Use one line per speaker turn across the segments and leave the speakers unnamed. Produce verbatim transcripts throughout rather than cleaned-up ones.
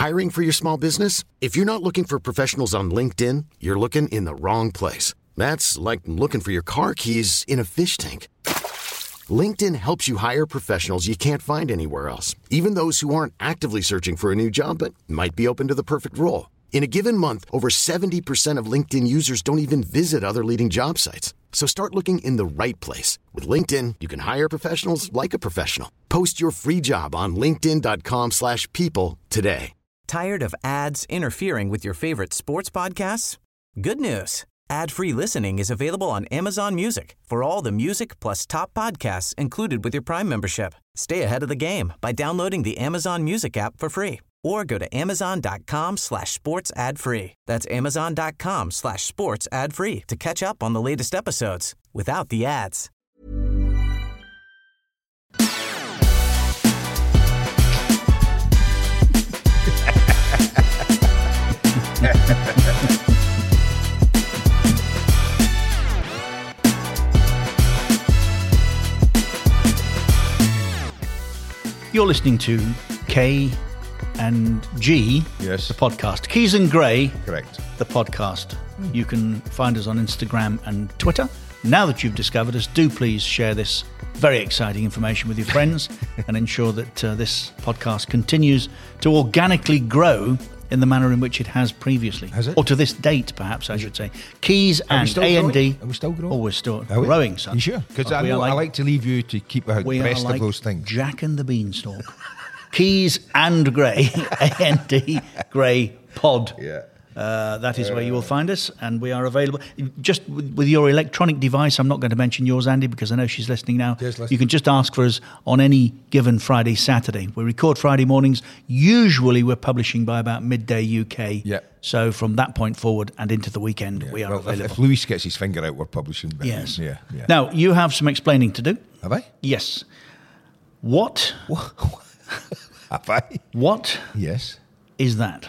Hiring for your small business? If you're not looking for professionals on LinkedIn, you're looking in the wrong place. That's like looking for your car keys in a fish tank. LinkedIn helps you hire professionals you can't find anywhere else, even those who aren't actively searching for a new job but might be open to the perfect role. In a given month, over seventy percent of LinkedIn users don't even visit other leading job sites. So start looking in the right place. With LinkedIn, you can hire professionals like a professional. Post your free job on linkedin.com slash people today.
Tired of ads interfering with your favorite sports podcasts? Good news. Ad-free listening is available on Amazon Music for all the music plus top podcasts included with your Prime membership. Stay ahead of the game by downloading the Amazon Music app for free or go to amazon.com slash sports ad free. That's amazon.com slash sports ad free to catch up on the latest episodes without the ads.
You're listening to K and G,
yes,
the podcast. Keys and Gray,
correct,
the podcast. Mm. You can find us on Instagram and Twitter. Now that you've discovered us, do please share this very exciting information with your friends and ensure that uh, this podcast continues to organically grow in the manner in which it has previously.
Has it?
Or to this date, perhaps, I should say. Keys
Are
and A N D.
Are we still growing?
Oh, we're still
Are we?
growing, son.
You sure? Because
Uh,
I,
we are
know-
like-
I like to leave you to keep the
We
rest
are like
of those things.
Jack and the Beanstalk. Keys and Gray, A N D, Gray Pod.
Yeah.
Uh, that is where you will find us, and we are available. Just with, with your electronic device, I'm not going to mention yours, Andy, because I know she's listening now.
Yes, listen.
You can just ask for us on any given Friday, Saturday. We record Friday mornings. Usually we're publishing by about midday U K.
Yeah.
So from that point forward and into the weekend,
Yeah.
we are
well, if,
available.
if Luis gets his finger out, we're publishing. But
Yes.
Yeah. Yeah.
Now, you have some explaining to do.
Have I?
Yes. What?
What? Have I?
What
Yes.
is that?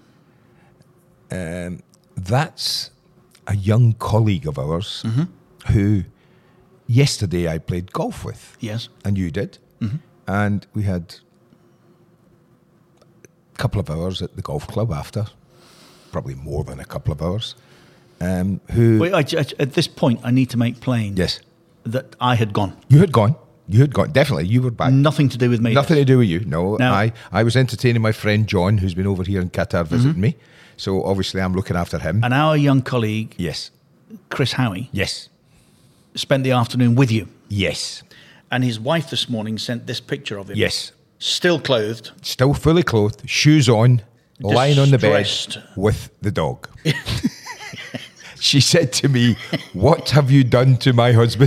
Um, that's a young colleague of ours
Mm-hmm.
who yesterday I played golf with.
Yes.
And you did.
Mm-hmm.
And we had a couple of hours at the golf club after, probably more than a couple of hours. Um, who?
Wait, I, I, at this point, I need to make plain
Yes.
that I had gone.
You had gone. You had gone. Definitely. You were back.
Nothing to do with me.
Nothing to do with you. No.
Now-
I, I was entertaining my friend John, who's been over here in Qatar visiting
Mm-hmm.
me. So obviously I'm looking after him.
And our young colleague,
Yes.
Chris Howie,
Yes.
spent the afternoon with you.
Yes.
And his wife this morning sent this picture of him.
Yes.
Still clothed.
Still fully clothed, shoes on, lying on the bed
Distressed.
with the dog. She said to me, "What have you done to my husband?"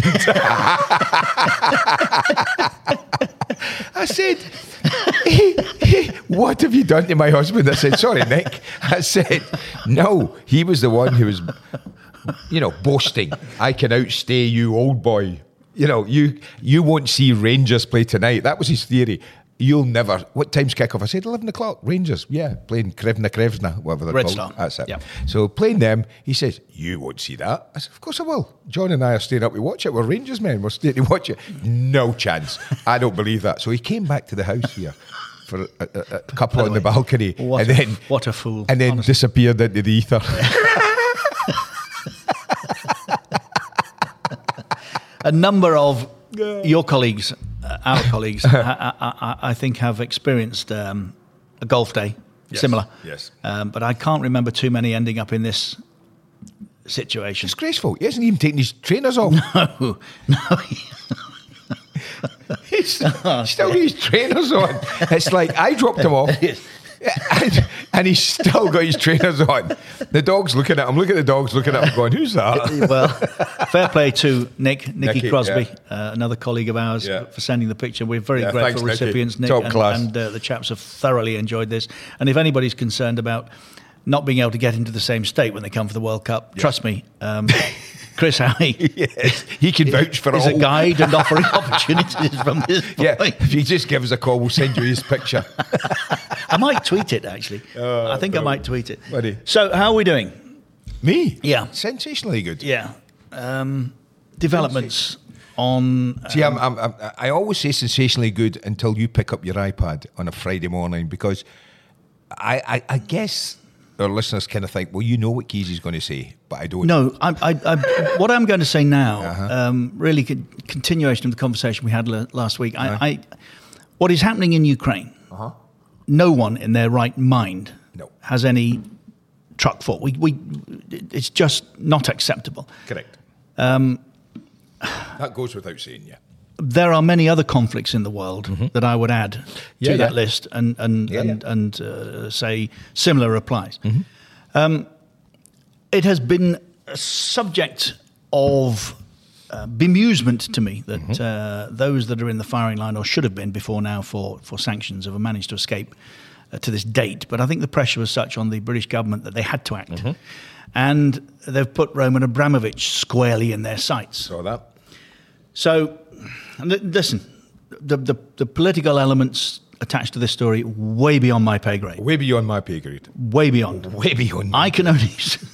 I said, "What have you done to my husband?" I said, "Sorry, Nick." I said, "No, he was the one who was, you know, boasting. I can outstay you, old boy. You know, you you won't see Rangers play tonight." That was his theory. You'll never. What time's kickoff? I said eleven o'clock. Rangers, yeah, playing Krevna Krevna, whatever they're
Red
called.
Star.
That's it.
Yeah.
So playing them, he says, "You won't see that." I said, "Of course I will. John and I are staying up to watch it. We're Rangers men. We're staying to watch it." No chance. I don't believe that. So he came back to the house here for a, a, a couple on the balcony,
What
and
a,
then
what a fool.
and then
honestly.
disappeared into the ether.
A number of your colleagues, uh, our colleagues, I, I, I think have experienced um, a golf day
Yes,
similar.
yes.
Um, but I can't remember too many ending up in this situation.
Disgraceful. He hasn't even taken his trainers off.
No, no.
He's still got his trainers on. It's like I dropped him off. And, and he's still got his trainers on. The dog's looking at him. Look at the dog's looking at him going, "Who's that?"
Well, fair play to Nick, Nicky,
Nicky,
Crosby,
yeah.
uh, another colleague of ours,
Yeah.
for sending the picture. We're very
Yeah,
grateful
thanks, Nicky.
recipients, Nick,
Top
and,
class.
and uh, the chaps have thoroughly enjoyed this. And if anybody's concerned about not being able to get into the same state when they come for the World Cup, trust me, um, Chris Howie
Yes, he can vouch for
is
all.
a guide and offering opportunities from this
Yeah,
point.
if you just give us a call, we'll send you his picture.
I might tweet it, actually.
Oh,
I think I
brilliant.
might tweet it.
Buddy.
So, how are we doing?
Me?
Yeah.
Sensationally good.
Yeah. Um, developments on...
See, I'm, I'm, I'm, I always say sensationally good until you pick up your iPad on a Friday morning, because I, I, I guess our listeners kind of think, well, you know what Keezy's going to say, but I don't.
No, I, I, I, what I'm going to say now, uh-huh. um, really con- continuation of the conversation we had l- last week. I, uh-huh. I, what is happening in Ukraine, uh-huh. no one in their right mind
no.
has any truck for. We, we, it's just not acceptable.
Correct. Um, that goes without saying, yeah.
There are many other conflicts in the world mm-hmm. that I would add to
yeah,
that
yeah.
list and and
yeah,
and,
yeah.
and uh, say similar applies.
Mm-hmm.
Um, it has been a subject of uh, bemusement to me that mm-hmm. uh, those that are in the firing line, or should have been before now for, for sanctions, have managed to escape uh, to this date. But I think the pressure was such on the British government that they had to act. Mm-hmm. And they've put Roman Abramovich squarely in their sights.
Saw that.
So... And listen, the, the the political elements attached to this story way beyond my pay grade.
Way beyond my pay grade.
Way beyond.
Way beyond. My
I can only.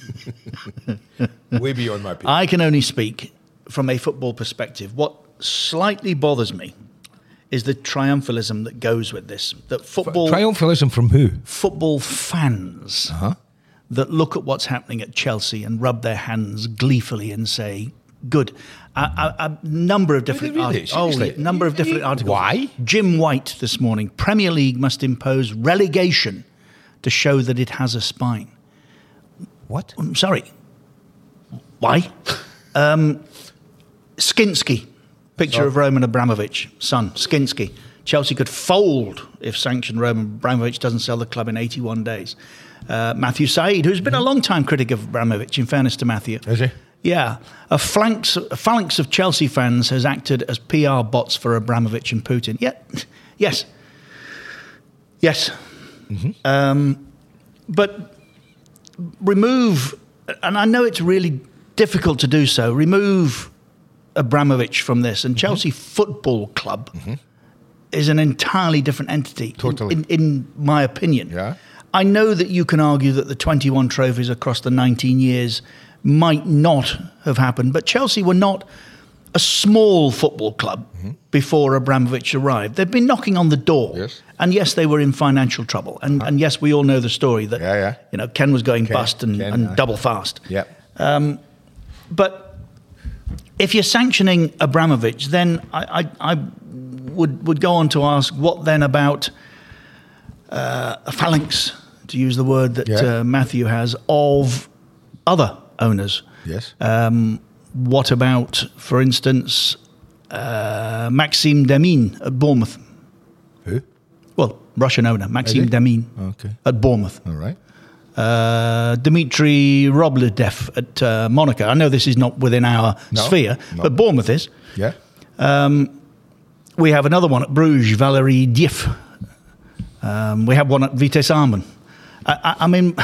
way beyond my pay grade.
I can only speak from a football perspective. What slightly bothers me is the triumphalism that goes with this. That football
triumphalism from who?
Football fans
uh-huh.
that look at what's happening at Chelsea and rub their hands gleefully and say, "Good." A, a, a number of different
really?
articles. Oh, yeah, number of different articles.
Why?
Jim White this morning. Premier League must impose relegation to show that it has a spine.
What?
I'm sorry. Why? um, Skinsky. Picture oh. of Roman Abramovich, son, Skinsky. Chelsea could fold if sanctioned Roman Abramovich doesn't sell the club in eighty-one days. Uh, Matthew Said, who's been a long-time critic of Abramovich, in fairness to Matthew.
Is he?
Yeah, a phalanx, a phalanx of Chelsea fans has acted as P R bots for Abramovich and Putin. Yeah, yes, yes. Mm-hmm. Um, but remove, and I know it's really difficult to do so, remove Abramovich from this, and mm-hmm. Chelsea Football Club mm-hmm. is an entirely different entity,
totally.
in, in, in my opinion.
Yeah.
I know that you can argue that the twenty-one trophies across the nineteen years might not have happened, but Chelsea were not a small football club mm-hmm. before Abramovich arrived. They've been knocking on the door.
Yes.
And yes, they were in financial trouble. And, uh-huh. and yes, we all know the story that
yeah, yeah.
you know Ken was going
Ken,
bust and,
Ken,
and
uh,
double fast.
Yeah.
Um, but if you're sanctioning Abramovich, then I, I, I would would go on to ask, what then about uh, a phalanx, to use the word that
yeah.
uh, Matthew has, of other owners?
Yes.
Um, what about, for instance, uh, Maxime Demin at Bournemouth?
Who?
Well, Russian owner, Maxime Demin
okay.
at Bournemouth.
All right.
Uh, Dmitry Robledev at uh, Monaco. I know this is not within our
no,
sphere,
no.
but Bournemouth is.
Yeah.
Um, we have another one at Bruges, Valerie Dieff. Um, we have one at Vitesse Arnhem. I, I, I mean...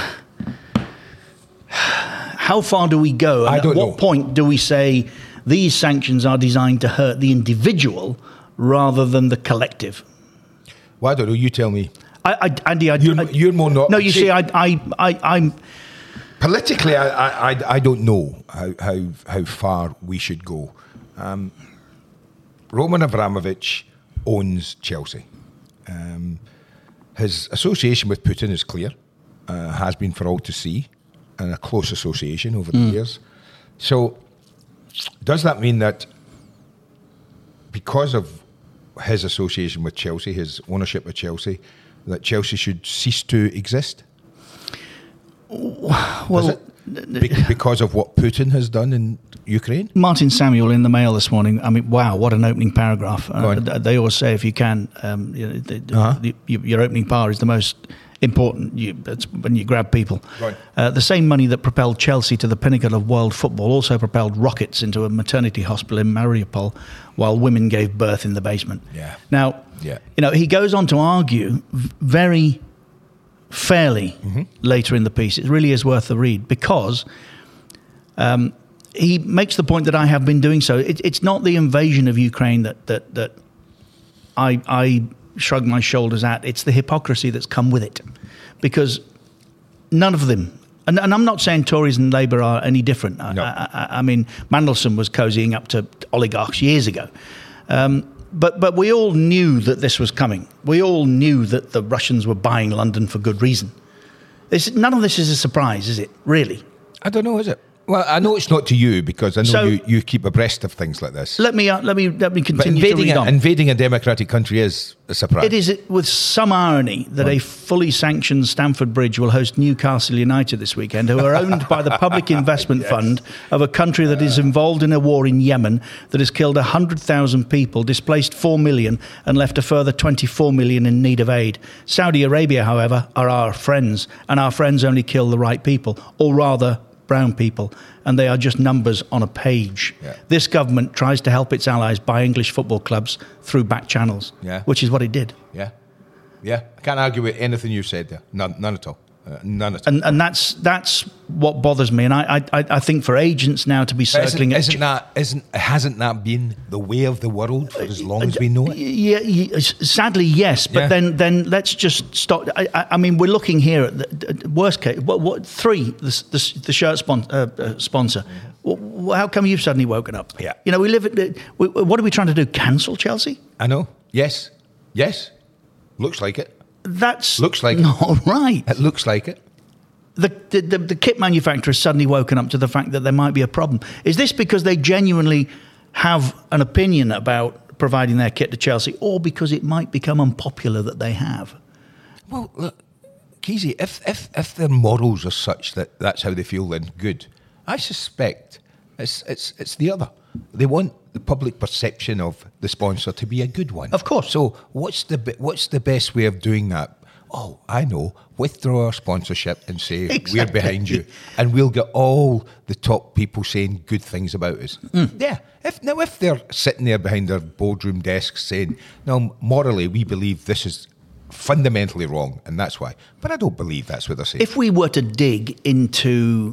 How far do we go? And
I don't
at what
know.
point do we say these sanctions are designed to hurt the individual rather than the collective?
Well, I don't know. You tell me.
I, I, Andy, I,
you're,
I,
you're more not.
No, you see, see I, I, I, I'm
politically. I, I, I don't know how how how far we should go. Um, Roman Abramovich owns Chelsea. Um, his association with Putin is clear. Uh, has been for all to see. And a close association over the mm. years. So, does that mean that because of his association with Chelsea, his ownership of Chelsea, that Chelsea should cease to exist?
Well,
Be- because of what Putin has done in Ukraine?
Martin Samuel in the Mail this morning, I mean, wow, what an opening paragraph. Uh, they always say, if you can, um, you know, the, uh-huh. the, your opening par is the most... important. You, that's when you grab people.
Right.
Uh, the same money that propelled Chelsea to the pinnacle of world football also propelled rockets into a maternity hospital in Mariupol, while women gave birth in the basement.
Yeah.
Now,
yeah.
you know, he goes on to argue very fairly mm-hmm. later in the piece. It really is worth the read, because um, he makes the point that I have been doing so. It, it's not the invasion of Ukraine that that that I I. shrug my shoulders at. It's the hypocrisy that's come with it, because none of them, and, and I'm not saying Tories and Labour are any different.
No.
I, I, I mean, Mandelson was cozying up to oligarchs years ago. Um, but but we all knew that this was coming. We all knew that the Russians were buying London for good reason. This, none of this is a surprise, is it? Really?
I don't know, is it? Well, I know it's not to you because I know
So-
you, you keep abreast of things like this.
Let me uh, let me let me
But
continue to
invading
read
a,
on.
invading a democratic country is a surprise.
It is with some irony that a fully sanctioned Stamford Bridge will host Newcastle United this weekend, who are owned by the Public Investment Fund of a country that is involved in a war in Yemen that has killed one hundred thousand people, displaced four million, and left a further twenty-four million in need of aid. Saudi Arabia, however, are our friends, and our friends only kill the right people, or rather, brown people, and they are just numbers on a page.
Yeah.
This government tries to help its allies buy English football clubs through back channels,
Yeah.
which is what it did.
Yeah. Yeah. I can't argue with anything you said there. None, none at all. Uh, none at all.
And and that's that's what bothers me. And I I, I think for agents now to be
But
circling
isn't,
at
isn't that isn't hasn't that been the way of the world for as long as we know it?
Yeah, yeah, sadly, yes. But
Yeah.
then, then let's just stop. I, I, I mean, we're looking here at the, the worst case. What, what three? The, the, the shirt spon- uh, uh, sponsor. Well, how come you've suddenly woken up?
Yeah.
You know, we live. At, the- we, what are we trying to do? Cancel Chelsea?
I know. Yes. Yes. Looks like it.
That's
Looks like it.
not right.
It looks like it.
The, the, the, the kit manufacturer has suddenly woken up to the fact that there might be a problem. Is this because they genuinely have an opinion about providing their kit to Chelsea, or because it might become unpopular that they have?
Well, look, Keezy, if, if, if their morals are such that that's how they feel, then good. I suspect it's, it's, it's the other. They want the public perception of the sponsor to be a good one.
Of course.
So what's the be- what's the best way of doing that? Oh, I know. Withdraw our sponsorship and say
Exactly.
we're behind you, and we'll get all the top people saying good things about us. Yeah. If now, if they're sitting there behind their boardroom desks saying, "No, morally, we believe this is fundamentally wrong, and that's why," but I don't believe that's what they're saying.
If we were to dig into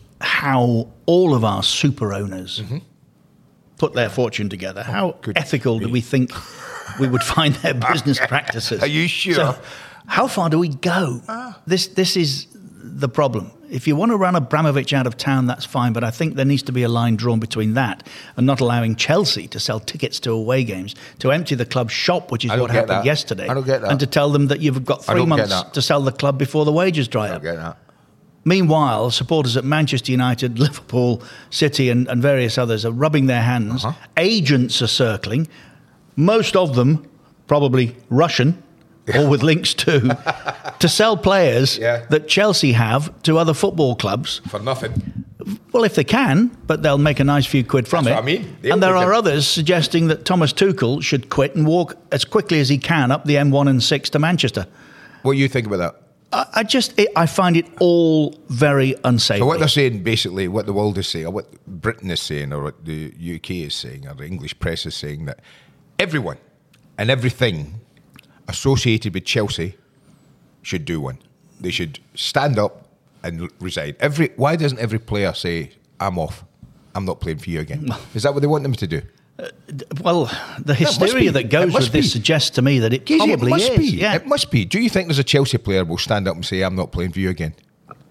how all of our super owners put their fortune together, how
good
ethical do we think we would find their business practices?
Are you sure?
So, how far do we go? This this is the problem. If you want to run Abramovich out of town, that's fine, but I think there needs to be a line drawn between that and not allowing Chelsea to sell tickets to away games, to empty the club shop, which is
I don't
what
get
happened
that.
yesterday,
I don't get that.
and to tell them that you've got
I
three
don't get
months
that.
to sell the club before the wages dry
I
up.
don't get that.
Meanwhile, supporters at Manchester United, Liverpool, City and, and various others are rubbing their hands.
Uh-huh.
Agents are circling, most of them probably Russian, or with links to, to sell players
Yeah.
that Chelsea have to other football clubs.
For nothing.
Well, if they can, but they'll make a nice few quid from
That's
it.
what I mean. They'll
And there
make
are
a-
others suggesting that Thomas Tuchel should quit and walk as quickly as he can up the M one and six to Manchester.
What do you think about that?
I, I just, it, I find it all very unsavory.
So what they're saying, basically, what the world is saying, or what Britain is saying, or what the U K is saying, or the English press is saying, that everyone and everything associated with Chelsea should do one. They should stand up and resign. Every why doesn't every player say, "I'm off, I'm not playing for you again"? Is that what they want them to do?
Well, the
must
hysteria
be.
that goes
It must
with this
be.
suggests to me that it
Casey,
probably
it must
is.
be.
Yeah.
It must be. Do you think there's a Chelsea player will stand up and say, "I'm not playing for you again"?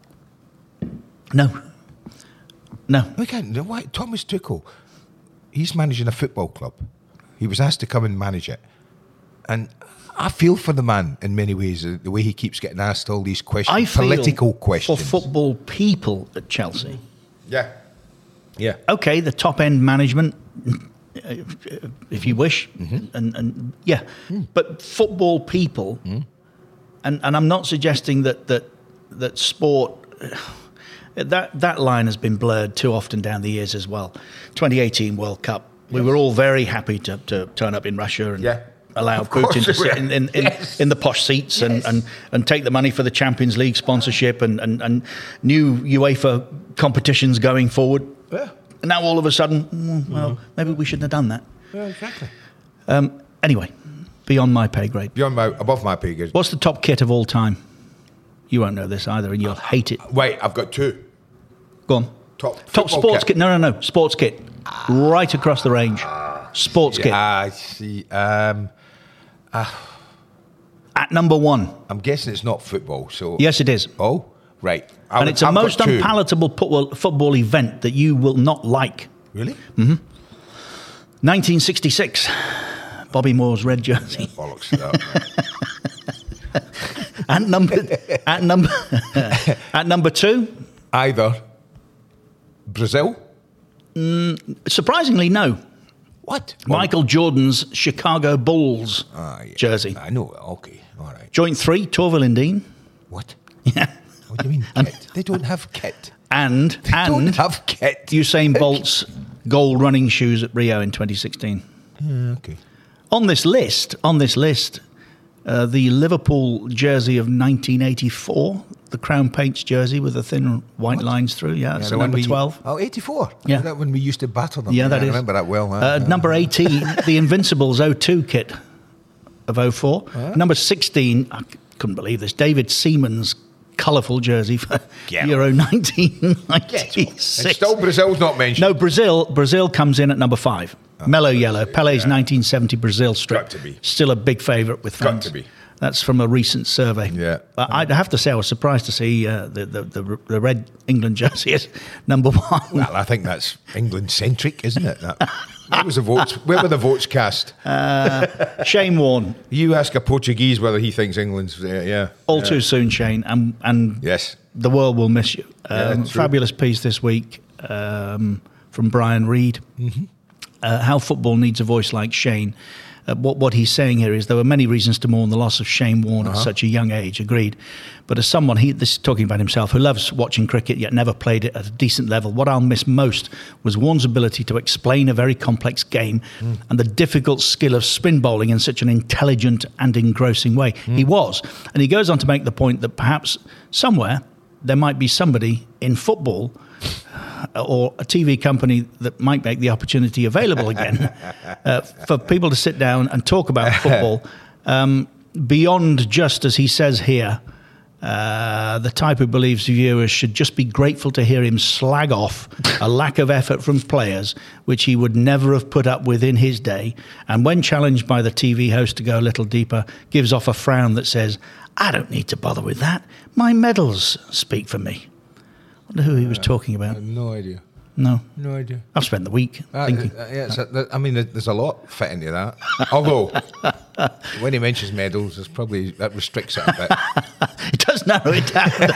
No. No.
We can't. No, why? Thomas Tuchel, he's managing a football club. He was asked to come and manage it. And I feel for the man in many ways, uh, the way he keeps getting asked all these questions,
I feel
political questions.
for football people at Chelsea.
Yeah. Yeah.
Okay, the top end management, uh, if you wish,
Mm-hmm.
and, and yeah,
Mm.
but football people, and, and I'm not suggesting that that that sport. That that line has been blurred too often down the years as well. twenty eighteen World Cup, we were all very happy to, to turn up in Russia and
Yeah.
allow
Of course
Putin to
we
sit
were.
in, in, in,
Yes.
in the posh seats and, and, and take the money for the Champions League sponsorship and, and, and new UEFA competitions going forward.
Yeah.
And now all of a sudden, mm, well, maybe we shouldn't have done that.
Yeah, exactly.
Um, anyway, beyond my pay grade.
Beyond my, above my pay grade.
What's the top kit of all time? You won't know this either, and you'll hate it.
Wait, I've got two.
Go on.
Top
Top
football
sports
kit.
kit. No, no, no. Sports kit. Right across the range. Sports kit.
Ah, I see. Um,
At number one.
I'm guessing it's not football. So
Yes, it is.
Oh, right. I
And
would-
it's a
I've got
most
two.
unpalatable football, football event that you will not like.
Really?
nineteen sixty-six. Bobby Moore's red jersey.
Bollocks to that.
at number at number at number two,
Either Brazil.
Mm, surprisingly, no.
What?
Michael Jordan's Chicago Bulls
Ah, yeah.
jersey.
I know. Okay. All right.
Joint three, Torval Lindeen.
What?
Yeah.
What do you mean kit? They don't have kit.
And
They
and
don't have kit.
Usain Bolt's gold running shoes at Rio in twenty sixteen.
Yeah, okay.
On this list, on this list, uh, the Liverpool jersey of nineteen eighty-four, the Crown Paints jersey with the thin white
What?
lines through. Yeah,
Yeah,
it's
the
a
one
number
we-
twelve.
Oh, eighty-four.
Yeah.
That when we used to batter them.
Yeah, that
I
is.
remember that well. Huh?
Uh,
Yeah.
number eighteen, the Invincibles oh two kit of oh four. Number sixteen, I c- couldn't believe this, David Seaman's colourful jersey for
Get
Euro nineteen
And
ninety-six.
still Brazil's not mentioned.
No, Brazil. Brazil comes in at number five. Mellow yellow, Pele's
yeah.
nineteen seventy Brazil strip.
Got to be.
Still a big favourite with
Got
fans.
to be.
That's from a recent survey.
Yeah.
But I'd have to say I was surprised to see uh, the, the, the the red England jersey as number one.
Well, I think that's England centric, isn't it? That, where was the votes? Where were the votes cast?
Shane Warne,
You ask a Portuguese whether he thinks England's. Uh, yeah.
all
yeah.
too soon, Shane, and and
Yes.
the world will miss you.
Yeah,
Um,
true.
fabulous piece this week um, from Brian Reed.
Mm-hmm.
Uh, how football needs a voice like Shane. Uh, what what he's saying here is there were many reasons to mourn the loss of Shane Warne
Uh-huh.
at such a young age. Agreed, but as someone he this is talking about himself who loves watching cricket yet never played it at a decent level, what I'll miss most was Warne's ability to explain a very complex game
Mm.
and the difficult skill of spin bowling in such an intelligent and engrossing way.
Mm.
He was, and he goes on to make the point that perhaps somewhere there might be somebody in football or a T V company that might make the opportunity available again uh, for people to sit down and talk about football um, beyond just, as he says here, uh, the type who believes viewers should just be grateful to hear him slag off a lack of effort from players, which he would never have put up with in his day. And when challenged by the T V host to go a little deeper, gives off a frown that says, I don't need to bother with that. My medals speak for me. I wonder who he was talking
I
about.
have no idea.
No.
No idea.
I've spent the week
Uh,
thinking.
uh, yeah, it's a, I mean, there's a lot fit into that. Although, when he mentions medals, there's probably that restricts it a bit.
It does narrow it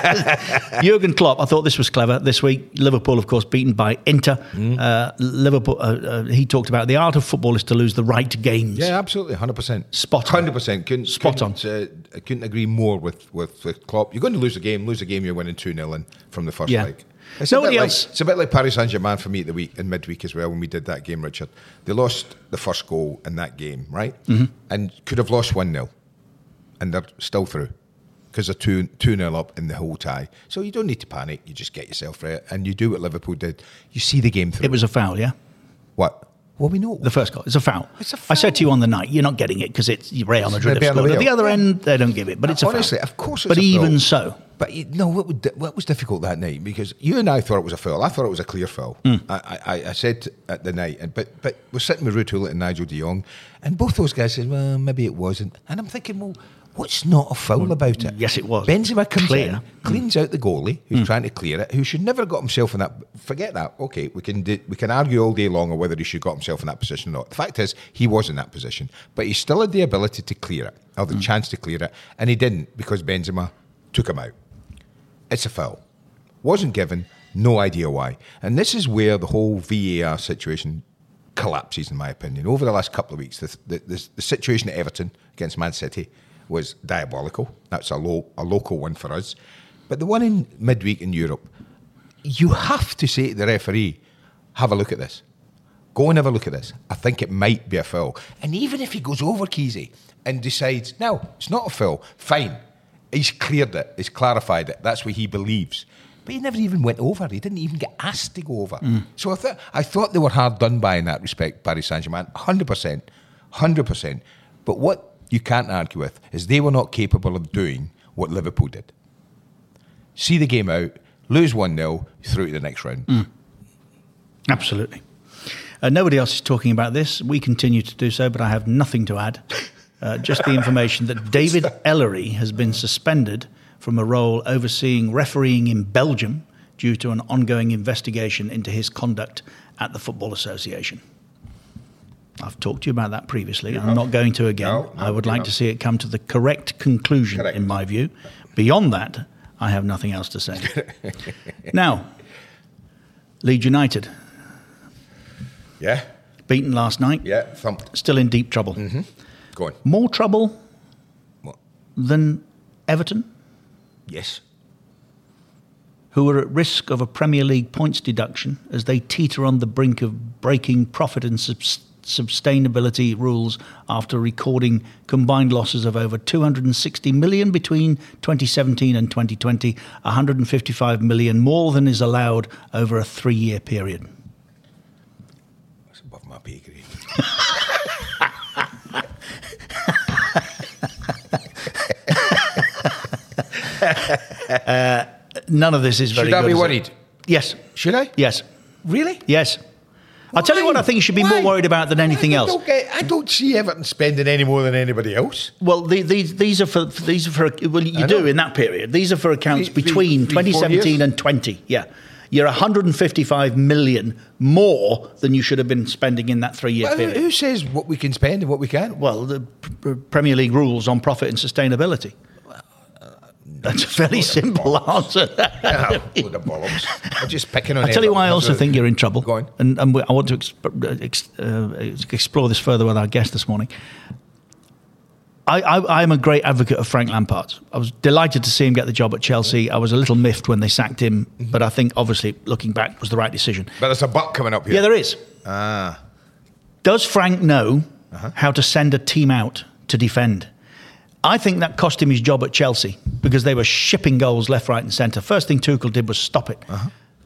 down. Jurgen Klopp, I thought this was clever. This week, Liverpool, of course, beaten by Inter.
Mm.
Uh, Liverpool. Uh, uh, he talked about the art of football is to lose the right games.
Yeah, absolutely, hundred percent.
Spot on.
Hundred percent. Couldn't
Spot
couldn't, Uh, I couldn't agree more with, with with Klopp. You're going to lose a game. Lose a game, you're winning two nil in from the first
Yeah.
leg. It's
Nobody
a bit
else-
Like, it's a bit like Paris Saint-Germain for me at the week in midweek as well when we did that game, Richard. They lost the first goal in that game, right? Mm-hmm. And could have lost one nil, and they're still through because they're two two nil up in the whole tie. So you don't need to panic. You just get yourself right, and you do what Liverpool did. You see the game through.
It was a foul, yeah?
what? Well, we know
The first goal. It's a foul.
It's a
I said
foul.
to you on the night, you're not getting it because it's Real Madrid have
Maybe on the
scored. At the
wheel.
other
Yeah.
end, they don't give it, but it's a
Honestly,
foul.
of course it's
But
a foul.
even so,
But you know what, would, what was difficult that night? Because you and I thought it was a foul. I thought it was a clear foul.
Mm.
I, I, I said at the night, and but but we're sitting with Ruud Gullit and Nigel de Jong, and both those guys said, well, maybe it wasn't. And I'm thinking, well, what's not a foul about it?
yes, it was.
Benzema comes
Clear.
in, cleans out the goalie who's trying to clear it, who should never have got himself in that. Forget that. Okay, we can do, we can argue all day long on whether he should got himself in that position or not. The fact is, he was in that position, but he still had the ability to clear it, or the chance to clear it, and he didn't because Benzema took him out. It's a foul. Wasn't given, no idea why. And this is where the whole V A R situation collapses, in my opinion. Over the last couple of weeks, the, the, the, the situation at Everton against Man City was diabolical. That's a, low, a local one for us. But the one in midweek in Europe, you have to say to the referee, have a look at this. Go and have a look at this. I think it might be a foul. And even if he goes over Kesey and decides, no, it's not a foul, fine. He's cleared it. He's clarified it. That's what he believes. But he never even went over. He didn't even get asked to go over. Mm. So I thought I thought they were hard done by in that respect, Paris Saint-Germain. one hundred percent. one hundred percent. But what you can't argue with is they were not capable of doing what Liverpool did. See the game out, lose one nil, through to the next round.
Mm. Absolutely. Uh, nobody else is talking about this. We continue to do so, but I have nothing to add. Uh, just the information that David Ellery has been suspended from a role overseeing refereeing in Belgium due to an ongoing investigation into his conduct at the Football Association. I've talked to you about that previously. I'm not going to again.
No, no,
I would like
not.
to see it come to the correct conclusion,
Correct.
in my view. Beyond that, I have nothing else to say. Now, Leeds United,
Yeah,
beaten last night,
yeah, thumped.
still in deep trouble.
Mm-hmm. Go on.
More trouble
What?
than Everton,
Yes.
who are at risk of a Premier League points deduction as they teeter on the brink of breaking profit and subs- sustainability rules after recording combined losses of over two hundred sixty million between twenty seventeen and twenty twenty, one hundred fifty-five million more than is allowed over a three-year period.
That's above my pay grade.
uh, none of this is very
Should I
good.
be
is it?
worried?
Yes.
Should I?
Yes.
Really?
Yes. I'll tell you what I think you should be
Why?
more worried about than anything
I
else.
Don't get, I don't see Everton spending any more than anybody else.
Well, the, these these are for these are for well, you
I
do
know.
in that period. These are for accounts
Three- three-
between
three,
twenty
four
seventeen
years?
and twenty. Yeah, you're one hundred fifty-five million more than you should have been spending in that three-year
Well, who,
period.
who says what we can spend and what we can't?
Well, the P- Premier League rules on profit and sustainability. That's a fairly simple answer.
Ah, load of bollocks. I'm just picking on
I'll tell you
Everton.
why I also think you're in trouble.
Go on.
And, and we- I want to exp- ex- uh, explore this further with our guest this morning. I, I, I'm a great advocate of Frank Lampard. I was delighted to see him get the job at Chelsea. I was a little miffed when they sacked him, but I think, obviously, looking back, was the right decision.
But there's a buck coming up here.
Yeah, there is.
Ah.
Does Frank know
Uh-huh.
how to send a team out to defend? I think that cost him his job at Chelsea because they were shipping goals left, right and centre. First thing Tuchel did was stop it.
Uh-huh.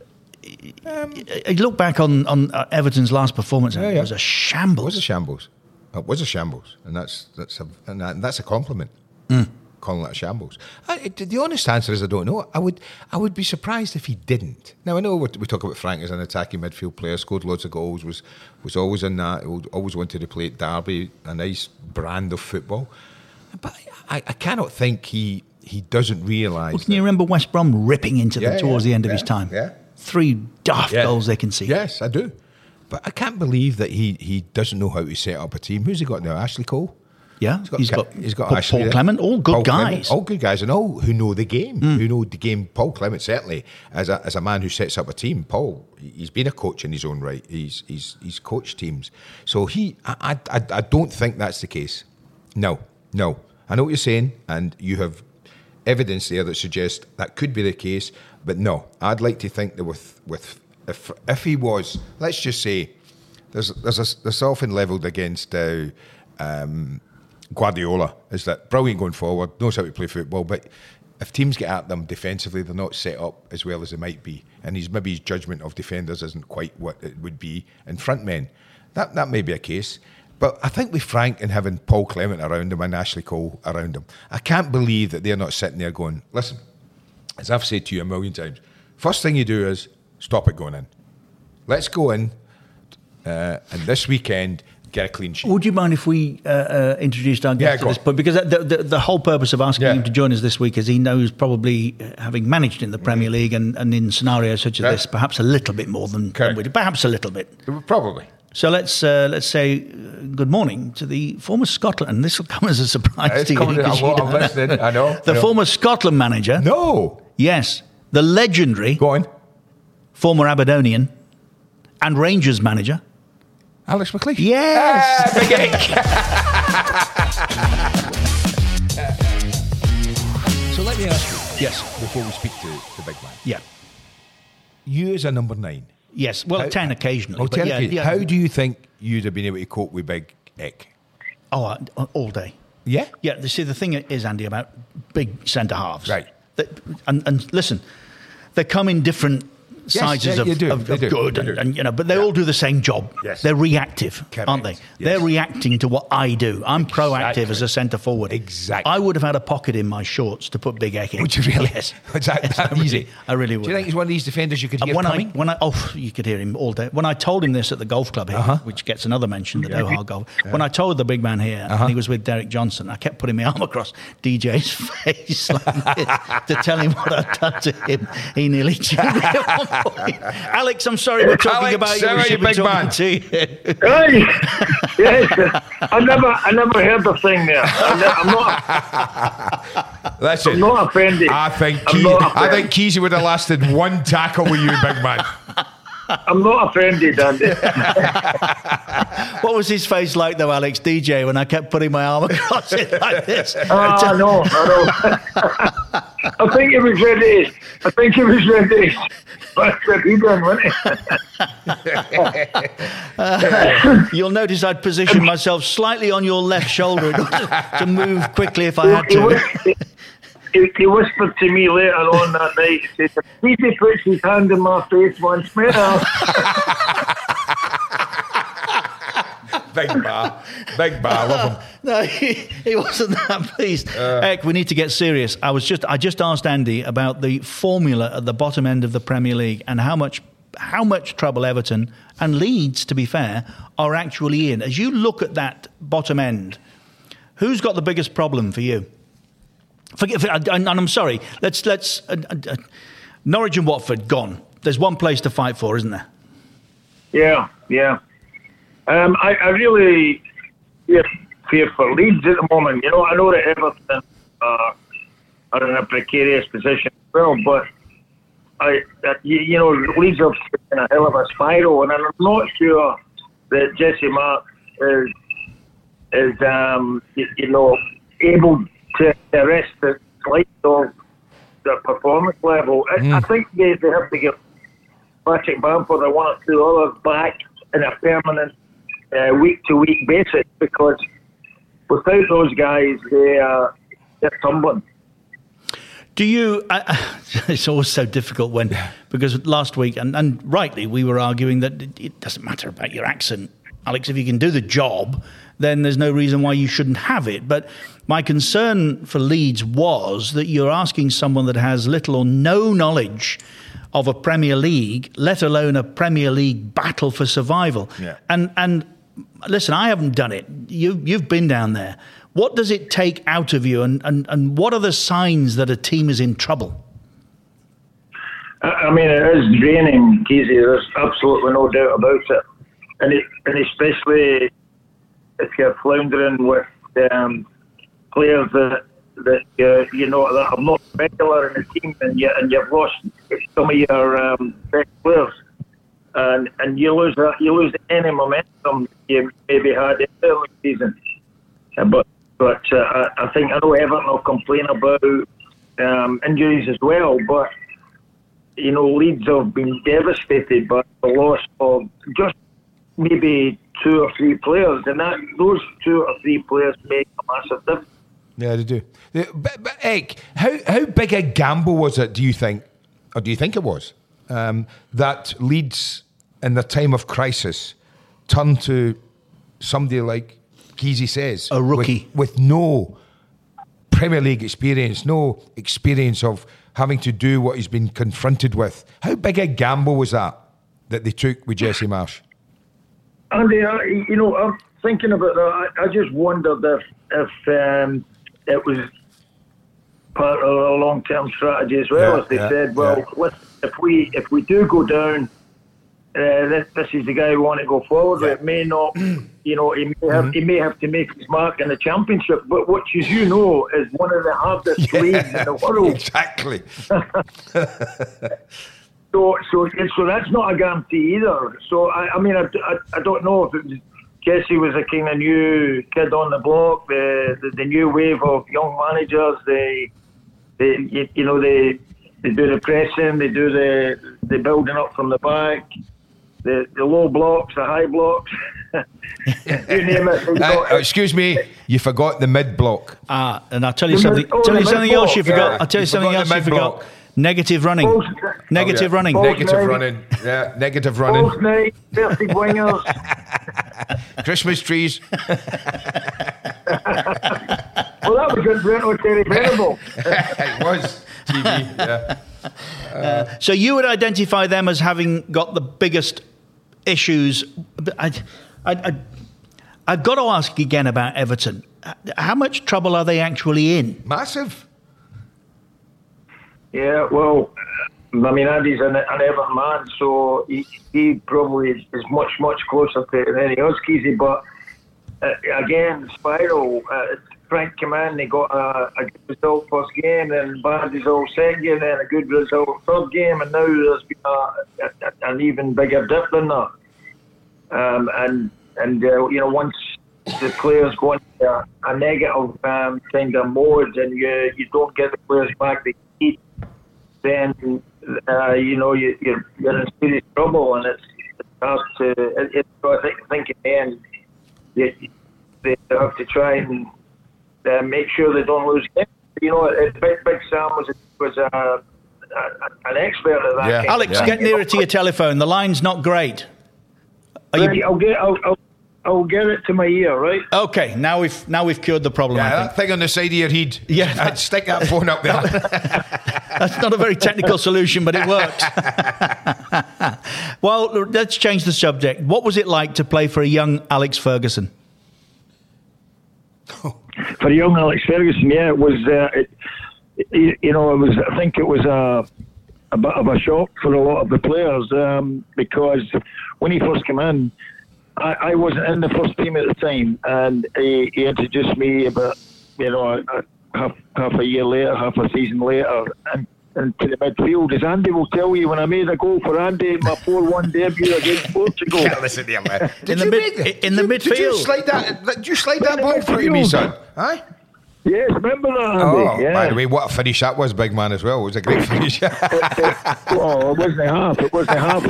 Um, you look back on, on uh, Everton's last performance,
Yeah,
and it
yeah.
was a
It
shambles.
was a shambles. It was a shambles, and that's that's a and that, that's a compliment.
Mm.
Calling it a shambles. I, the honest answer is I don't know. I would I would be surprised if he didn't. Now I know we we talk about Frank as an attacking midfield player, scored loads of goals, was was always in that. Always wanted to play at Derby, a nice brand of football. But I, I cannot think he he doesn't realise.
Well, can you remember West Brom ripping into them
Yeah,
towards
yeah,
the end of
yeah,
his time?
yeah.
Three daft
Yeah.
goals they can see.
Yes, I do. But I can't believe that he, he doesn't know how to set up a team. Who's he got now? Ashley Cole?
Yeah,
He's got,
he's
Ca-
got,
he's got
Paul,
Ashley
Paul
there.
Clement, all good
Paul
guys.
Clement, all good guys, and all who know the game, who know the game. Paul Clement, certainly, as a, as a man who sets up a team, Paul, he's been a coach in his own right. He's he's he's coached teams. So he, I, I, I don't think that's the case. No, no. I know what you're saying, and you have evidence there that suggests that could be the case, but no. I'd like to think that with, with if if he was, let's just say, there's there's a, there's often levelled against uh, um, Guardiola, is that brilliant going forward, knows how to play football, but if teams get at them defensively, they're not set up as well as they might be, and he's maybe his judgment of defenders isn't quite what it would be in front men. That that may be a case. But I think with Frank and having Paul Clement around him and Ashley Cole around him, I can't believe that they're not sitting there going, listen, as I've said to you a million times, first thing you do is stop it going in. Let's go in uh, and this weekend get a clean sheet.
Would you mind if we uh, uh, introduced our
Yeah,
guest
go
at this
on.
point? Because the, the, the whole purpose of asking
Yeah.
him to join us this week is he knows, probably uh, having managed in the Premier League and, and in scenarios such as
Yeah.
this, perhaps a little bit more than, than
Correct.
we do. Perhaps a little bit.
Probably.
So let's uh, let's say uh, good morning to the former Scotland. And this will come as a surprise
It's
to you.
coming in.
'cause
I'm-
you
I'm
don't
listening. I know,
The
I know.
former Scotland manager.
No.
Yes. The legendary
Go on.
former Aberdonian and Rangers manager.
Alex McLeish.
Yes.
Ah, big Nick. So let me ask you,
Yes.
before we speak to the big man,
Yeah.
you as a number nine,
Yes. Well,
How-
ten occasionally.
oh,
but
ten
yeah,
occasions.
yeah.
How do you think you'd have been able to cope with Big Ick?
Oh, uh, all day.
Yeah?
Yeah, you see, the thing is, Andy, about big centre halves.
Right.
That, and, and listen, they come in different sizes
yeah,
of,
you do,
of,
they
of
do,
good,
they
and,
do.
and you know, but they all do the same job.
Yes.
They're reactive,
Correct.
aren't they?
Yes.
They're reacting to what I do. I'm proactive
Exactly.
as a centre forward.
Exactly.
I would have had a pocket in my shorts to put Big Eck in.
Would you really?
Yes.
Was that,
Yes,
that
I really-
easy?
I really would.
Do you think he's one of these defenders you could
And
hear
when I,
coming?
when I, oh, you could hear him all day. When I told him this at the golf club here,
Uh-huh.
which gets another mention, the Doha Golf. When I told the big man here,
Uh-huh.
and he was with Derek Johnson, I kept putting my arm across D J's face like this to tell him what I'd done to him. He nearly chewed me on Alex, I'm sorry we're talking
Alex,
about you.
how
We
are
should
you,
be
big
talking
man?
to you.
Hey, yes, I never, I never heard the thing there. I'm not, I'm not,
Listen,
I'm not offended.
I think
I'm
Ke-
not
I
offended.
think Keezy would have lasted one tackle with you, big man.
I'm not offended, Andy.
What was his face like, though, Alex, D J, when I kept putting my arm across it like this?
Oh, I know, I know. I think he was ready. I think he was ready. That's what he done, wasn't he?
Uh, you'll notice I'd positioned myself slightly on your left shoulder in order to move quickly if I had
He,
to.
whis- he, he whispered to me later on that night, he said, if he puts his hand in my face once more.
Big bar. Big bar. Love him.
No, he, he wasn't that pleased. Uh, Eck, we need to get serious. I was just, I just asked Andy about the formula at the bottom end of the Premier League and how much, how much trouble Everton and Leeds, to be fair, are actually in. As you look at that bottom end, who's got the biggest problem for you? Forget, and I'm sorry. Let's let's. Uh, uh, Norwich and Watford gone. There's one place to fight for, isn't there?
Yeah, yeah. Um, I, I really fear, fear for Leeds at the moment. You know, I know that Everton uh, are in a precarious position as well, but I, that, you, you know, Leeds are in a hell of a spiral, and I'm not sure that Jesse Mark is, is um, you, you know, able to arrest the slight of the performance level. I,
Mm.
I think they, they have to give Patrick Bamford or one or two others back in a permanent uh, week-to-week basis, because without those guys, they are they're tumbling.
Do you? Uh, it's always so difficult when, because last week, and, and rightly, we were arguing that it, it doesn't matter about your accent, Alex. If you can do the job, then there's no reason why you shouldn't have it. But my concern for Leeds was that you're asking someone that has little or no knowledge of a Premier League, let alone a Premier League battle for survival.
Yeah.
And and listen, I haven't done it. You you've been down there. What does it take out of you, and, and, and what are the signs that a team is in trouble?
I, I mean, it is draining, Keezy. There's absolutely no doubt about it. And it, and especially if you're floundering with um, players that that uh, you know that are not regular in the team, and you and you've lost some of your um, best players, and and you lose that, you lose any momentum you maybe had in the early season. Uh, but but uh, I, I think I know Everton will complain about um, injuries as well, but you know Leeds have been devastated by the loss of just maybe two or three players, and that those two or three players make a massive difference.
Yeah, they do. They, but, but Eck, how how big a gamble was it? Do you think, or do you think it was um, that Leeds, in their time of crisis, turned to somebody like Keezy says,
a rookie
with, with no Premier League experience, no experience of having to do what he's been confronted with? How big a gamble was that that they took with Jesse Marsh?
Andy, I, you know, I'm thinking about that. I, I just wondered if if um, it was part of a long-term strategy as well.
Yeah,
if they
yeah,
said, well,
yeah.
let's, if we if we do go down, uh, this, this is the guy we want to go forward with. It may not, you know, he may have
Mm-hmm.
he may have to make his mark in the Championship, but which, as you know, is one of the hardest
Yeah,
leagues in the world.
Exactly.
So, so, so that's not a guarantee either. So, I, I mean, I, I, I don't know if it was, Jesse was a kind of new kid on the block, the the, the new wave of young managers. They, they, you, you know, they they do the pressing, they do the the building up from the back, the the low blocks, the high blocks. You name it. they've got
Uh,
it.
excuse me, you forgot the mid block.
Ah, and I'll tell you
The
something.
mid- oh,
tell
the
you something
mid-block,
else you forgot.
yeah.
I'll tell you,
You
something
forgot
else
the
you forgot.
mid-block.
Negative running.
False-
Negative
Oh, yeah.
running.
False
Negative
nine.
running. Yeah, negative running.
False nine, dirty wingers.
Christmas trees.
Well, that was good, Brent Terry Venable.
It was T V. Yeah.
So you would identify them as having got the biggest issues. I, I, I, I've got to ask again about Everton. How much trouble are they actually in?
Massive.
Yeah, well, I mean, Andy's an, an Everton man, so he, he probably is, is much, much closer to than any us, Keezy. But uh, again, Spiral, uh, Frank came in, they got a, a good result first game, and bad result second game, and a good result third game, and now there's been a, a, an even bigger dip than that. Um, and and uh, you know, once the players go into a, a negative um, kind of mode, and you you don't get the players back to eat, then uh, you know you, you're, you're in serious trouble, and it's, it's hard to. It, it, I think, I think in the end, they, they have to try and uh, make sure they don't lose games. You know, it, Big, Big Sam was was a, a, an expert at that.
Yeah.
Kind
Alex,
of
get nearer to your telephone. The line's not great. Are
Right,
you...
I'll get I'll, I'll I'll get it to my ear, right?
Okay, now we've now we've cured the problem.
Yeah,
I think.
that thing on the side of your head.
Yeah,
I'd stick that phone up there.
That's not a very technical solution, but it works. Well, let's change the subject. What was it like to play for a young Alex Ferguson?
For young Alex Ferguson, yeah, it was. Uh, it, it, you know, it was. I think it was a a bit of a shock for a lot of the players um, because when he first came in, I, I wasn't in the first team at the time, and he, he introduced me about, you know, a, a half half a year later, half a season later, and. into the midfield. As Andy will tell you, when I made a goal for Andy in my four one debut against Portugal.
Can't listen to him, man. Did
in the
you
mid,
make,
in the
did,
midfield.
Did you slide that? Did you slide that ball through to me, son? Aye.
Yes, remember that, Andy?
Oh,
yeah.
by the way, what a finish that was, big man, as well. It was a great finish.
it, it, well, it wasn't half. It wasn't half.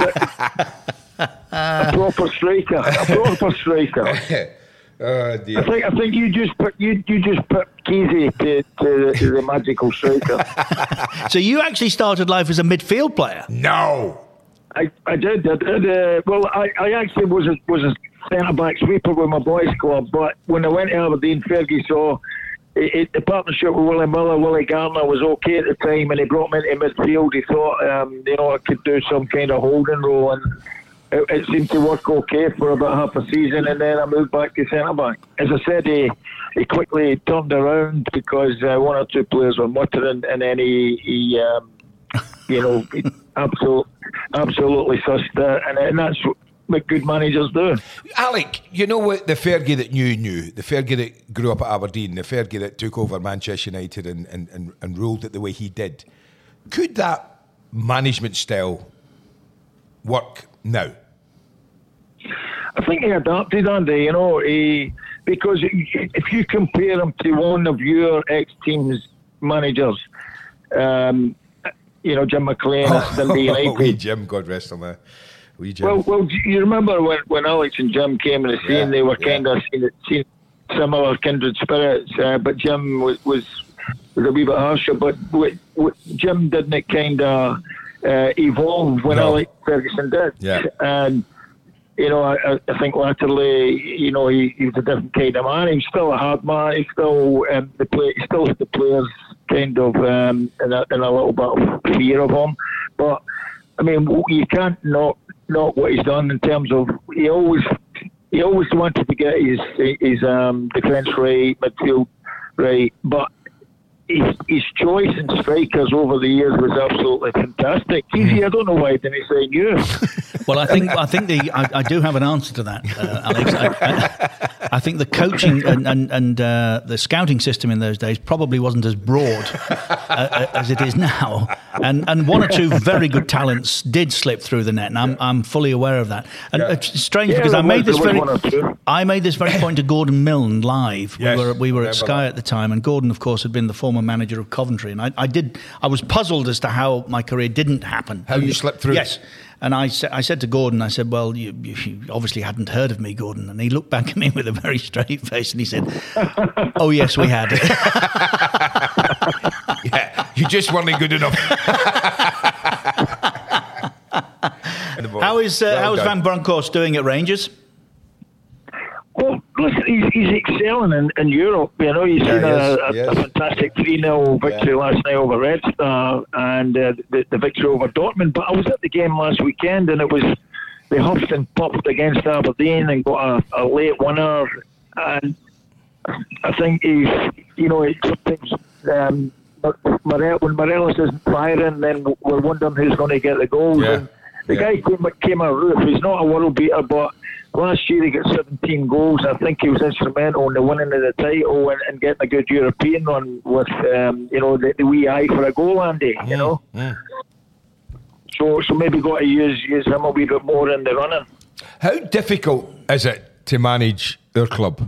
A proper striker. A proper striker.
Oh dear.
I think I think you just put you you just put Keezy to, to, to the magical striker.
So you actually started life as a midfield player?
No.
I, I did. I did. Uh, well, I, I actually was a was a centre back sweeper with my boys' club, but when I went to Aberdeen, Fergie saw it, it, the partnership with Willie Miller, Willie Garner was okay at the time, and he brought me into midfield. He thought, um, you know, I could do some kind of holding role, and It, it seemed to work okay for about half a season, and then I moved back to centre back. As I said, he, he quickly turned around because uh, one or two players were muttering, and then he, he um, you know, he absolutely, absolutely sussed that, and, and that's what good managers do.
Alec, you know what? The Fergie that you knew, the Fergie that grew up at Aberdeen, the Fergie that took over Manchester United and, and, and, and ruled it the way he did, could that management style work now?
I think he adapted, Andy, you know, he, because if you compare him to one of your ex-team's managers, um, you know, Jim McLean, Dundee United.
Wee Jim, God rest him. Uh, wee Jim.
Well, well, you remember when, when Alex and Jim came in the scene, yeah, they were yeah. kind of seen, seen similar kindred spirits, uh, but Jim was, was was a wee bit harsher, but what, what Jim didn't kind of uh, evolve when no. Alex Ferguson did.
Yeah.
And you know, I, I think latterly, you know, he, he was a different kind of man. He was still a hard man. He still um, the play, he still had the players kind of um, in, a, in a little bit of fear of him. But I mean, you can't not not what he's done in terms of he always he always wanted to get his his um, defence right, midfield right, but His, his choice in strikers over the years was absolutely fantastic. Easy, I don't know why didn't he say you.
Well, I think I think the I, I do have an answer to that, uh, Alex. I, I, I think the coaching and and, and uh, the scouting system in those days probably wasn't as broad uh, as it is now, and and one or two very good talents did slip through the net, and I'm I'm fully aware of that. And yeah. It's strange yeah, because I made this very I made this very point to Gordon Milne live.
Yes,
we were we were at Sky
that.
at the time, and Gordon, of course, had been the former manager of Coventry, and I, I did. I was puzzled as to how my career didn't happen.
How you slipped through?
Yes, and I said, I said to Gordon, I said, "Well, you, you obviously hadn't heard of me, Gordon." And he looked back at me with a very straight face, and he said, "Oh yes, we had."
Yeah, you just weren't good enough.
How is uh,
well
how is
done.
Van Bronckhorst doing at Rangers?
Well, listen, he's, he's excelling in, in Europe. You know, he's
yeah,
seen a,
yes,
a,
yes.
a fantastic three nil victory yeah. last night over Red Star and uh, the, the victory over Dortmund. But I was at the game last weekend, and it was they huffed and puffed against Aberdeen and got a, a late winner. And I think he's, you know, sometimes um, Morel, when Morelos isn't firing, then we're wondering who's going to get the goals.
Yeah.
And the
yeah.
guy came, came out roof. He's not a world beater, but last year he got seventeen goals. I think he was instrumental in the winning of the title and, and getting a good European run with, um, you know, the, the wee eye for a goal, Andy, you know.
Mm.
So, so maybe got to use, use him a wee bit more in the running.
How difficult is it to manage their club?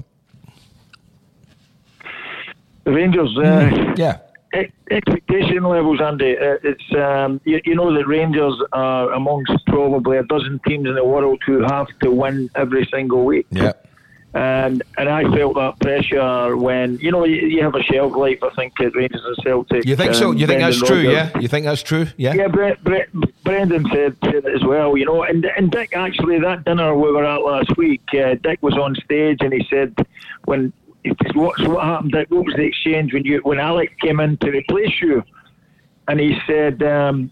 The Rangers, uh,
yeah.
ex- expectation levels, Andy. Uh, it's um, you, you know that Rangers are amongst probably a dozen teams in the world who have to win every single week.
Yeah.
And and I felt that pressure when you know you, you have a shelf life. I think at Rangers and Celtic.
You think so?
um,
You think
Brendan
that's true?
Rodgers.
Yeah. You think that's true? Yeah.
Yeah, Bre- Bre- Brendan said, said it as well, you know. And and Dick, actually, that dinner we were at last week, uh, Dick was on stage and he said, when what what happened, Dick? What was the exchange when you when Alec came in to replace you? And he said, um,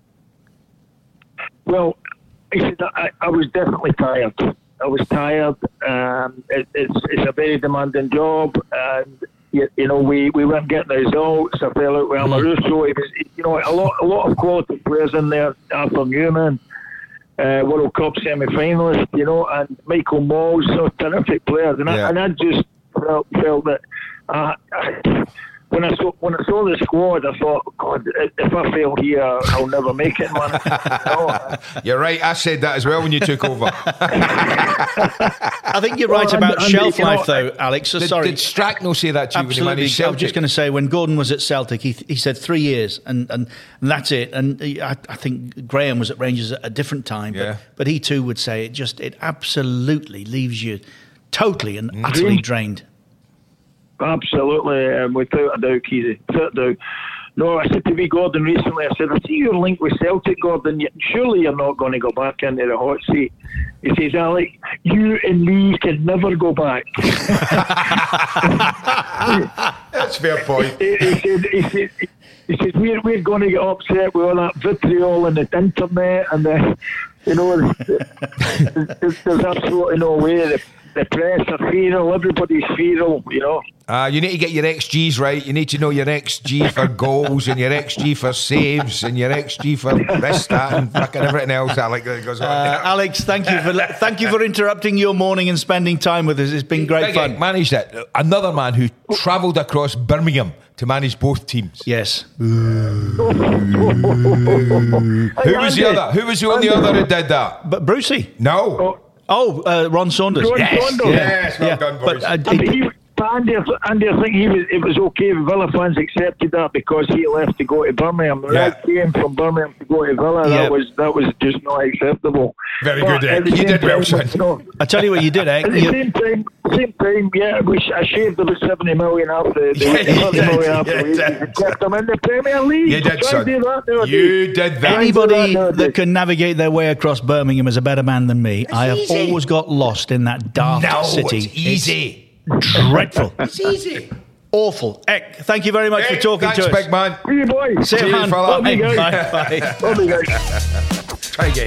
well, he said I, I was definitely tired. I was tired. Um, it, it's it's a very demanding job, and you, you know we, we weren't getting the results. I fell out with Amaruso. It was, you know, a lot a lot of quality players in there. Arthur Newman, uh, World Cup semi-finalist, you know, and Michael Moss, so terrific players. And
Yeah.
I and I just felt felt that uh, I, when I saw when I saw the squad, I thought, God, if I fail here, I'll never make it, man. No.
You're right. I said that as well when you took over.
I think you're right
Well,
about
and- and,
shelf
you know,
life, though, Alex. So
Did,
sorry.
did Stracknell say that to you when
Absolutely.
he managed
I was
Celtic?
just going to say, when Gordon was at Celtic, he, he said three years, and, and, and that's it. And he, I, I think Graham was at Rangers at a different time,
Yeah.
but, but he too would say it just it absolutely leaves you totally and utterly drained.
Absolutely, um, without a doubt, Keezy. Without a doubt. No, I said to wee Gordon recently, I said, I see your link with Celtic, Gordon. Surely you're not going to go back into the hot seat. He says, Alec, you and me can never go back.
That's a fair point.
he, he said, he said, he said we're, we're going to get upset with all that vitriol and the internet and the, you know, there's, there's absolutely no way. The, the press are feral, everybody's feral, you know.
Uh, you need to get your X Gs right. You need to know your X G for goals and your X G for saves and your X G for this, that, and fucking everything else. Alec, that goes on.
Uh, Alex, thank you for thank you for interrupting your morning and spending time with us. It's been great
Big
fun.
Egg managed it. Another man who travelled across Birmingham to manage both teams.
Yes.
Who was the other? Who was the only other who did that?
But Brucey.
No.
Oh,
Oh, uh, Ron Saunders.
Ron
yes.
Saunders.
Yes, well done, boys.
But, uh,
I mean, he, but Andy, Andy, I think he was, it was okay if Villa fans accepted that because he left to go to Birmingham. When
Yeah.
I came from Birmingham to go to Villa,
Yeah.
that was that was just not acceptable.
Very
But
good,
at
Ed.
the
You
same
did well,
time,
son.
you know,
I tell you what you did, eh?
At the
You-
same time, same time, yeah, we sh- I shaved about seventy million after the
Yeah, you
seventy
did,
million after
you
the
did.
and kept them in the Premier League.
You did,
Try
son.
to do that nowadays.
You did that.
Try to do
Anybody
nowadays.
that can navigate their way across Birmingham is a better man than me. I have
easy.
always got lost in that daft
No,
city.
it's easy.
It's dreadful.
It's easy.
Awful. Eck, thank you very much
Hey,
for talking
thanks,
to us.
big man.
See you, boys.
See you,
Cheers,
man.
fella.
Bye,
Love you
bye,
guys.
bye.
Love you guys.
Try again.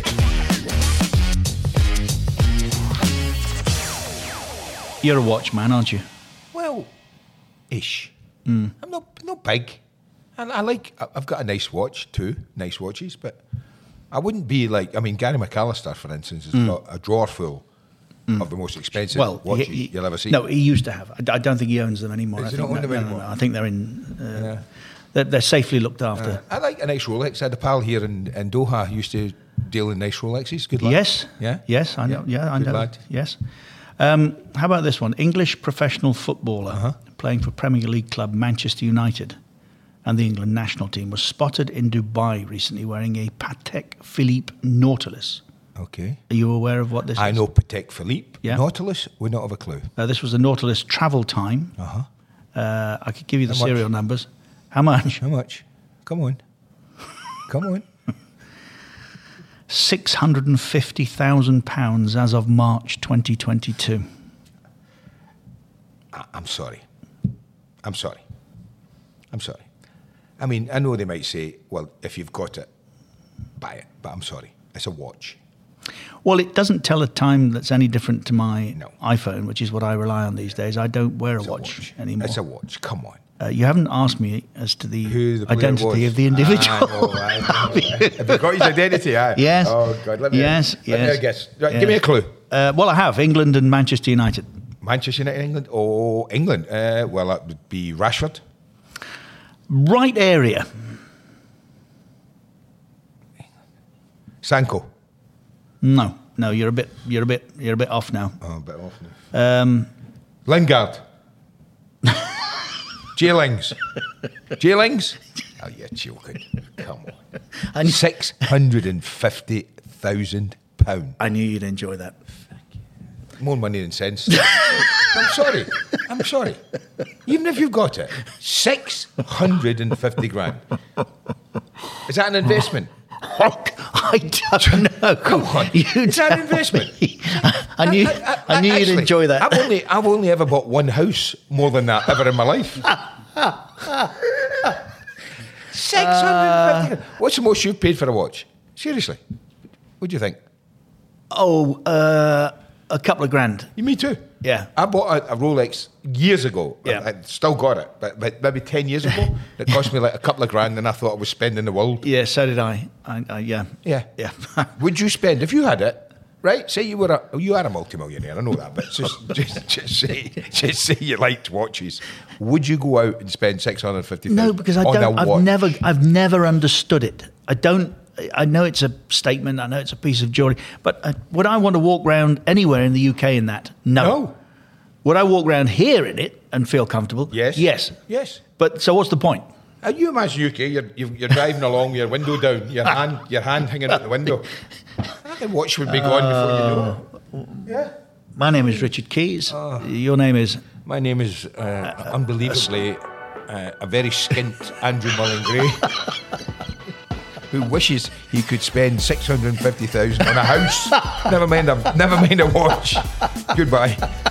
You're a watchman, aren't you?
Well, ish. I'm not not big. And I like. I- I've got a nice watch, two nice watches, but I wouldn't be like. I mean, Gary McAllister, for instance, has got a drawer full of the most expensive
Well,
watches
he- he-
you'll ever see.
No, he used to have. I, I don't think he owns them anymore.
Does
I
he
think
not own
that-
them
no, no,
anymore?
no, I think they're in. Uh,
Yeah.
they're, they're safely looked after.
I like a nice Rolex. I had a pal here in, in Doha who used to deal in nice Rolexes. Good lad.
Yes.
Yeah.
Yes, I know. Yeah, I
Good
know.
lad.
Yes. Um, how about this one? English professional footballer
Uh-huh.
playing for Premier League club Manchester United and the England national team was spotted in Dubai recently wearing a Patek Philippe Nautilus.
Okay.
Are you aware of what this
I
is?
know Patek Philippe.
Yeah.
Nautilus, we not have a clue.
Uh, this was the Nautilus travel time.
Uh-huh.
Uh, I could give you the
How much?
serial numbers. How much?
How much? Come on. Come on.
six hundred fifty thousand pounds as of March twenty twenty-two.
I- I'm sorry. I'm sorry. I'm sorry. I mean, I know they might say, well, if you've got it, buy it. But I'm sorry. It's a watch.
Well, it doesn't tell a time that's any different to my
No.
iPhone, which is what I rely on these days. I don't wear a
It's
watch,
a watch
anymore.
It's a watch. Come on.
Uh, you haven't asked me as to the,
Who the player
identity
was.
of the individual.
I know, I know. Have you got his identity? Aye.
Yes.
Oh, God. Let me,
Yes,
let me
yes,
have a guess. Right,
yes.
Give me a clue.
Uh, well, I have. England and Manchester United.
Manchester United, England? Oh, England. Uh, well, that would be Rashford.
Right area.
Sanko.
No, no, you're a bit, you're a bit, you're a bit off now.
Oh, a bit off now.
Um,
Lingard. J-Lings. J-Lings? Oh, you're joking. Come on.
and
six hundred fifty thousand pounds.
I knew you'd enjoy that.
More money than sense. I'm sorry. I'm sorry. Even if you've got it, six hundred fifty grand. Is that an investment?
I don't know.
Come on.
You
Is that an
tell
investment?
me. I knew, I, I, knew
actually,
you'd enjoy that.
I've only, I've only ever bought one house more than that ever in my life. six hundred fifty. What's the most you've paid for a watch? Seriously. What do you think?
Oh, uh, a couple of grand.
Me too.
Yeah.
I bought a, a Rolex years ago.
Yeah.
I, I still got it, but, but maybe ten years ago. It cost me like a couple of grand, and I thought I was spending the world.
Yeah, so did I. I, I yeah.
Yeah.
Yeah.
Would you spend, if you had it, right? Say you were a, you are a multimillionaire, I know that, but just, just, just say, just say you liked watches. Would you go out and spend six hundred fifty thousand?
No, because I
on
don't.
a
I've
watch?
never. I've never understood it. I don't. I know it's a statement. I know it's a piece of jewelry. But uh, would I want to walk around anywhere in the U K in that? No.
No.
Would I walk around here in it and feel comfortable?
Yes.
Yes.
Yes.
But so what's the point?
Uh, you imagine U K, you're, you're, you're driving along, your window down, your hand, your hand hanging out the window. The watch would be gone before you know it. Yeah.
My name is Richard Keys. Your name is.
My name is uh, unbelievably uh, a very skint Andrew Mullen-Gray, who wishes he could spend six hundred fifty thousand on a house. Never mind a never mind a watch. Goodbye.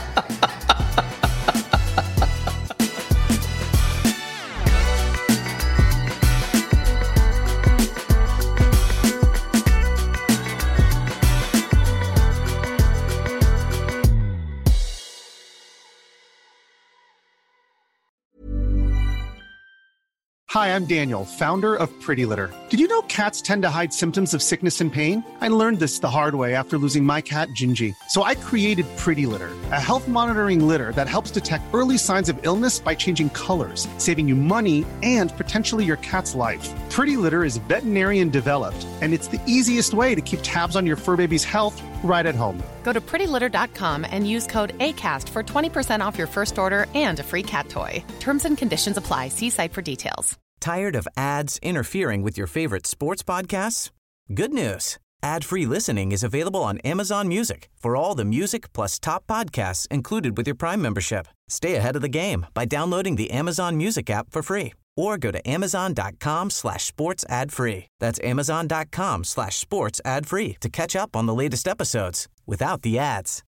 Hi, I'm Daniel, founder of Pretty Litter. Did you know cats tend to hide symptoms of sickness and pain? I learned this the hard way after losing my cat, Gingy. So I created Pretty Litter, a health monitoring litter that helps detect early signs of illness by changing colors, saving you money and potentially your cat's life. Pretty Litter is veterinarian developed, and it's the easiest way to keep tabs on your fur baby's health right at home.
Go to pretty litter dot com and use code ACAST for twenty percent off your first order and a free cat toy. Terms and conditions apply. See site for details.
Tired of ads interfering with your favorite sports podcasts? Good news. Ad-free listening is available on Amazon Music for all the music plus top podcasts included with your Prime membership. Stay ahead of the game by downloading the Amazon Music app for free or go to amazon.com slash sports ad free. That's amazon.com slash sports ad free to catch up on the latest episodes without the ads.